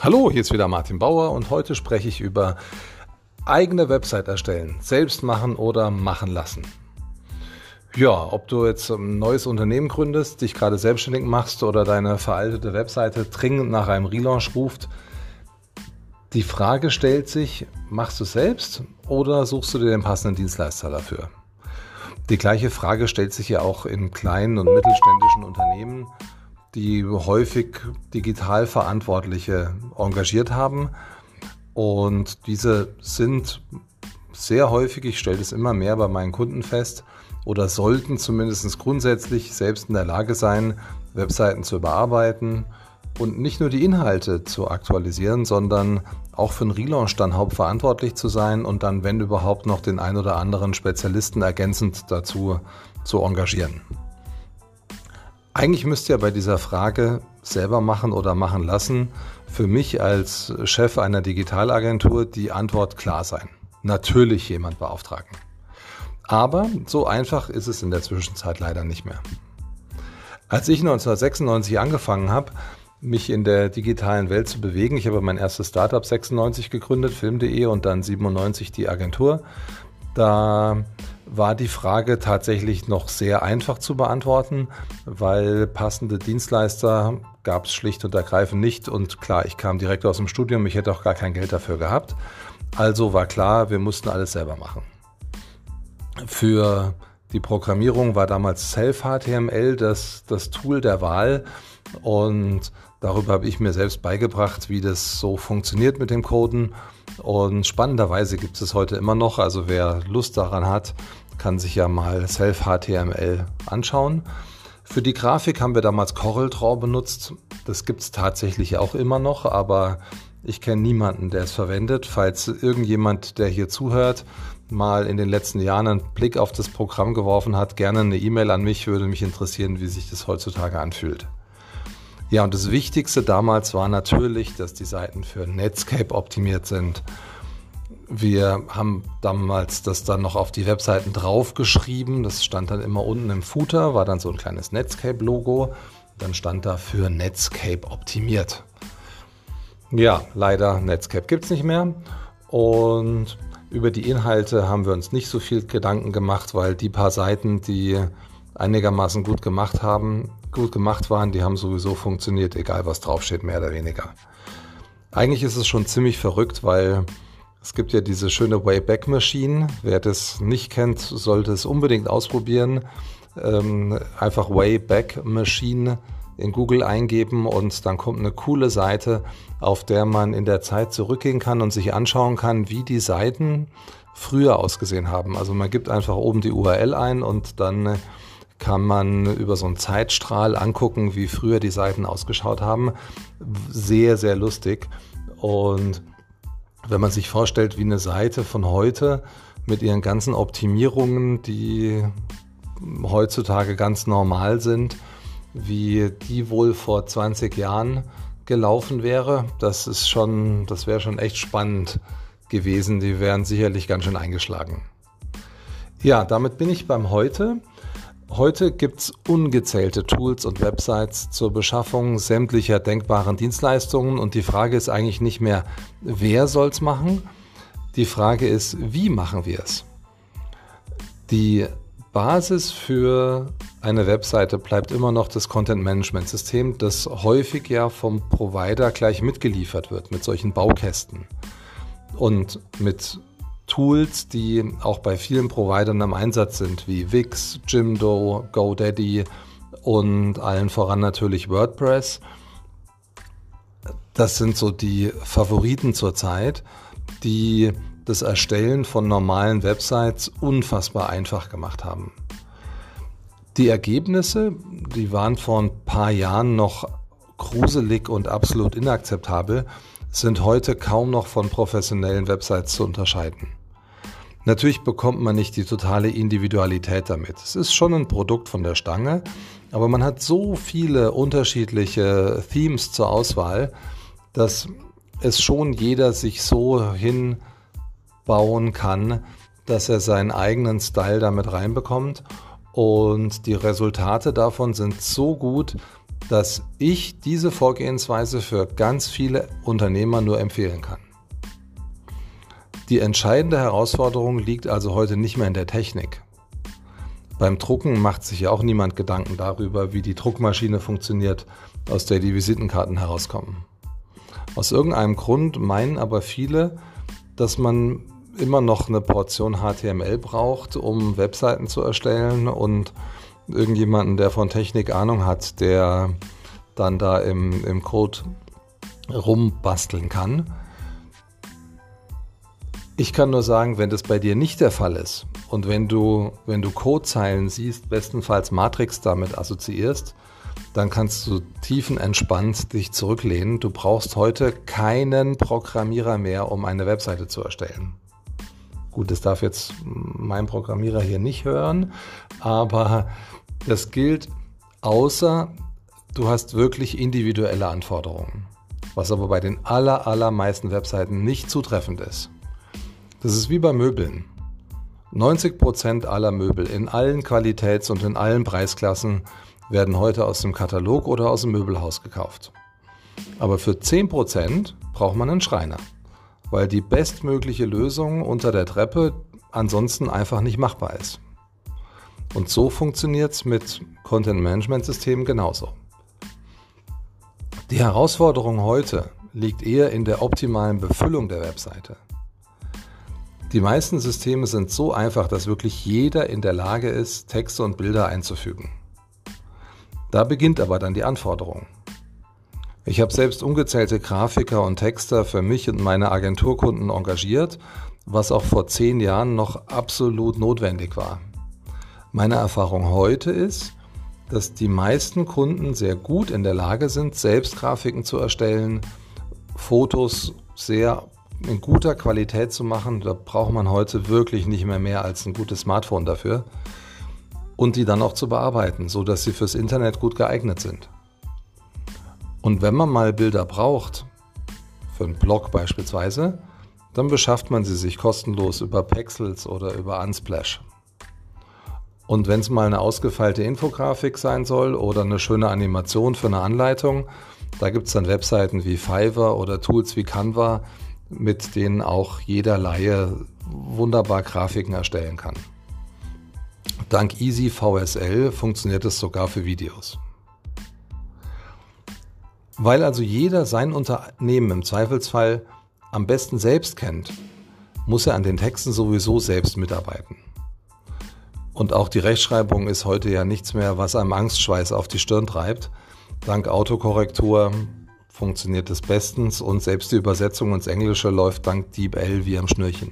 Hallo, hier ist wieder Martin Bauer und heute spreche ich über eigene Website erstellen, selbst machen oder machen lassen. Ja, ob du jetzt ein neues Unternehmen gründest, dich gerade selbstständig machst oder deine veraltete Webseite dringend nach einem Relaunch ruft, die Frage stellt sich, machst du es selbst oder suchst du dir den passenden Dienstleister dafür? Die gleiche Frage stellt sich ja auch in kleinen und mittelständischen Unternehmen, die häufig digital Verantwortliche engagiert haben. Und diese sind sehr häufig, ich stelle das immer mehr bei meinen Kunden fest, oder sollten zumindest grundsätzlich selbst in der Lage sein, Webseiten zu überarbeiten und nicht nur die Inhalte zu aktualisieren, sondern auch für einen Relaunch dann hauptverantwortlich zu sein und dann, wenn überhaupt, noch den ein oder anderen Spezialisten ergänzend dazu zu engagieren. Eigentlich müsste ja bei dieser Frage selber machen oder machen lassen für mich als Chef einer Digitalagentur die Antwort klar sein. Natürlich jemand beauftragen. Aber so einfach ist es in der Zwischenzeit leider nicht mehr. Als ich 1996 angefangen habe, mich in der digitalen Welt zu bewegen, ich habe mein erstes Startup 96 gegründet, film.de, und dann 97 die Agentur, da war die Frage tatsächlich noch sehr einfach zu beantworten, weil passende Dienstleister gab es schlicht und ergreifend nicht. Und klar, ich kam direkt aus dem Studium, ich hätte auch gar kein Geld dafür gehabt. Also war klar, wir mussten alles selber machen. Für die Programmierung war damals Self-HTML das Tool der Wahl, und darüber habe ich mir selbst beigebracht, wie das so funktioniert mit dem Coden. Und spannenderweise gibt es heute immer noch, also wer Lust daran hat, kann sich ja mal Self-HTML anschauen. Für die Grafik haben wir damals CorelDRAW benutzt. Das gibt es tatsächlich auch immer noch, aber ich kenne niemanden, der es verwendet. Falls irgendjemand, der hier zuhört, mal in den letzten Jahren einen Blick auf das Programm geworfen hat, gerne eine E-Mail an mich, würde mich interessieren, wie sich das heutzutage anfühlt. Ja, und das Wichtigste damals war natürlich, dass die Seiten für Netscape optimiert sind. Wir haben damals das dann noch auf die Webseiten draufgeschrieben. Das stand dann immer unten im Footer, war dann so ein kleines Netscape-Logo. Dann stand da für Netscape optimiert. Ja, leider Netscape gibt es nicht mehr. Und über die Inhalte haben wir uns nicht so viel Gedanken gemacht, weil die paar Seiten, die einigermaßen gut gemacht waren, die haben sowieso funktioniert, egal was draufsteht, mehr oder weniger. Eigentlich ist es schon ziemlich verrückt, weil es gibt ja diese schöne Wayback Machine. Wer das nicht kennt, sollte es unbedingt ausprobieren. Einfach Wayback Machine in Google eingeben und dann kommt eine coole Seite, auf der man in der Zeit zurückgehen kann und sich anschauen kann, wie die Seiten früher ausgesehen haben. Also man gibt einfach oben die URL ein und dann kann man über so einen Zeitstrahl angucken, wie früher die Seiten ausgeschaut haben. Sehr, sehr lustig. Und wenn man sich vorstellt, wie eine Seite von heute mit ihren ganzen Optimierungen, die heutzutage ganz normal sind, wie die wohl vor 20 Jahren gelaufen wäre, das wäre schon echt spannend gewesen. Die wären sicherlich ganz schön eingeschlagen. Ja, damit bin ich beim Heute. Heute gibt es ungezählte Tools und Websites zur Beschaffung sämtlicher denkbaren Dienstleistungen, und die Frage ist eigentlich nicht mehr, wer soll es machen? Die Frage ist, wie machen wir es? Die Basis für eine Webseite bleibt immer noch das Content-Management-System, das häufig ja vom Provider gleich mitgeliefert wird mit solchen Baukästen und mit Tools, die auch bei vielen Providern im Einsatz sind, wie Wix, Jimdo, GoDaddy und allen voran natürlich WordPress. Das sind so die Favoriten zurzeit, die das Erstellen von normalen Websites unfassbar einfach gemacht haben. Die Ergebnisse, die waren vor ein paar Jahren noch gruselig und absolut inakzeptabel, sind heute kaum noch von professionellen Websites zu unterscheiden. Natürlich bekommt man nicht die totale Individualität damit. Es ist schon ein Produkt von der Stange, aber man hat so viele unterschiedliche Themes zur Auswahl, dass es schon jeder sich so hinbauen kann, dass er seinen eigenen Style damit reinbekommt. Und die Resultate davon sind so gut, dass ich diese Vorgehensweise für ganz viele Unternehmer nur empfehlen kann. Die entscheidende Herausforderung liegt also heute nicht mehr in der Technik. Beim Drucken macht sich ja auch niemand Gedanken darüber, wie die Druckmaschine funktioniert, aus der die Visitenkarten herauskommen. Aus irgendeinem Grund meinen aber viele, dass man immer noch eine Portion HTML braucht, um Webseiten zu erstellen und irgendjemanden, der von Technik Ahnung hat, der dann da im Code rumbasteln kann. Ich kann nur sagen, wenn das bei dir nicht der Fall ist und wenn du Codezeilen siehst, bestenfalls Matrix damit assoziierst, dann kannst du tiefenentspannt dich zurücklehnen. Du brauchst heute keinen Programmierer mehr, um eine Webseite zu erstellen. Gut, das darf jetzt mein Programmierer hier nicht hören, aber das gilt, außer du hast wirklich individuelle Anforderungen, was aber bei den allermeisten Webseiten nicht zutreffend ist. Das ist wie bei Möbeln. 90% aller Möbel in allen Qualitäts- und in allen Preisklassen werden heute aus dem Katalog oder aus dem Möbelhaus gekauft. Aber für 10% braucht man einen Schreiner, weil die bestmögliche Lösung unter der Treppe ansonsten einfach nicht machbar ist. Und so funktioniert es mit Content-Management-Systemen genauso. Die Herausforderung heute liegt eher in der optimalen Befüllung der Webseite. Die meisten Systeme sind so einfach, dass wirklich jeder in der Lage ist, Texte und Bilder einzufügen. Da beginnt aber dann die Anforderung. Ich habe selbst ungezählte Grafiker und Texter für mich und meine Agenturkunden engagiert, was auch vor 10 Jahren noch absolut notwendig war. Meine Erfahrung heute ist, dass die meisten Kunden sehr gut in der Lage sind, selbst Grafiken zu erstellen, Fotos sehr in guter Qualität zu machen. Da braucht man heute wirklich nicht mehr als ein gutes Smartphone dafür. Und die dann auch zu bearbeiten, sodass sie fürs Internet gut geeignet sind. Und wenn man mal Bilder braucht, für einen Blog beispielsweise, dann beschafft man sie sich kostenlos über Pexels oder über Unsplash. Und wenn es mal eine ausgefeilte Infografik sein soll oder eine schöne Animation für eine Anleitung, da gibt es dann Webseiten wie Fiverr oder Tools wie Canva, mit denen auch jeder Laie wunderbar Grafiken erstellen kann. Dank EasyVSL funktioniert es sogar für Videos. Weil also jeder sein Unternehmen im Zweifelsfall am besten selbst kennt, muss er an den Texten sowieso selbst mitarbeiten. Und auch die Rechtschreibung ist heute ja nichts mehr, was einem Angstschweiß auf die Stirn treibt. Dank Autokorrektur funktioniert es bestens und selbst die Übersetzung ins Englische läuft dank DeepL wie am Schnürchen.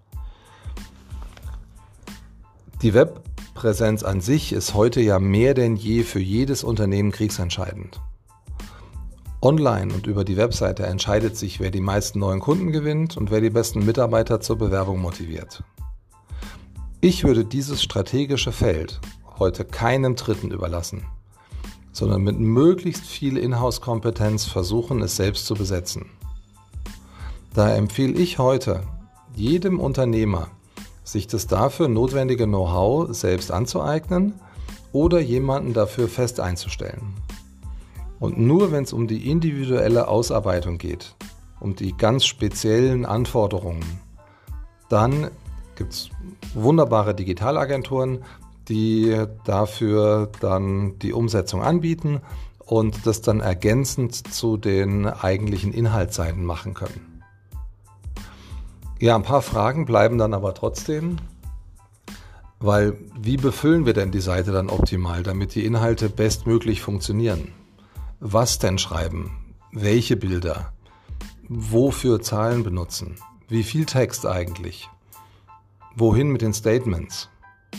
Die Webpräsenz an sich ist heute ja mehr denn je für jedes Unternehmen kriegsentscheidend. Online und über die Webseite entscheidet sich, wer die meisten neuen Kunden gewinnt und wer die besten Mitarbeiter zur Bewerbung motiviert. Ich würde dieses strategische Feld heute keinem Dritten überlassen, sondern mit möglichst viel Inhouse-Kompetenz versuchen, es selbst zu besetzen. Daher empfehle ich heute jedem Unternehmer, sich das dafür notwendige Know-how selbst anzueignen oder jemanden dafür fest einzustellen. Und nur wenn es um die individuelle Ausarbeitung geht, um die ganz speziellen Anforderungen, dann gibt es wunderbare Digitalagenturen, die dafür dann die Umsetzung anbieten und das dann ergänzend zu den eigentlichen Inhaltsseiten machen können. Ja, ein paar Fragen bleiben dann aber trotzdem, weil wie befüllen wir denn die Seite dann optimal, damit die Inhalte bestmöglich funktionieren? Was denn schreiben? Welche Bilder? Wofür Zahlen benutzen? Wie viel Text eigentlich? Wohin mit den Statements?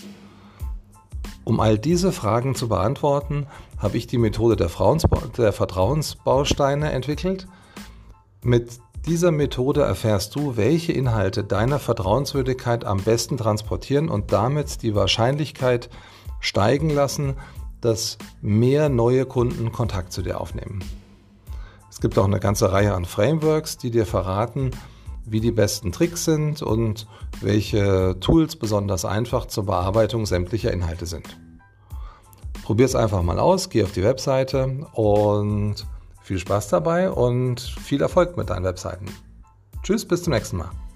Um all diese Fragen zu beantworten, habe ich die Methode der Vertrauensbausteine entwickelt. Mit dieser Methode erfährst du, welche Inhalte deine Vertrauenswürdigkeit am besten transportieren und damit die Wahrscheinlichkeit steigen lassen, dass mehr neue Kunden Kontakt zu dir aufnehmen. Es gibt auch eine ganze Reihe an Frameworks, die dir verraten, wie die besten Tricks sind und welche Tools besonders einfach zur Bearbeitung sämtlicher Inhalte sind. Probier es einfach mal aus, geh auf die Webseite und viel Spaß dabei und viel Erfolg mit deinen Webseiten. Tschüss, bis zum nächsten Mal.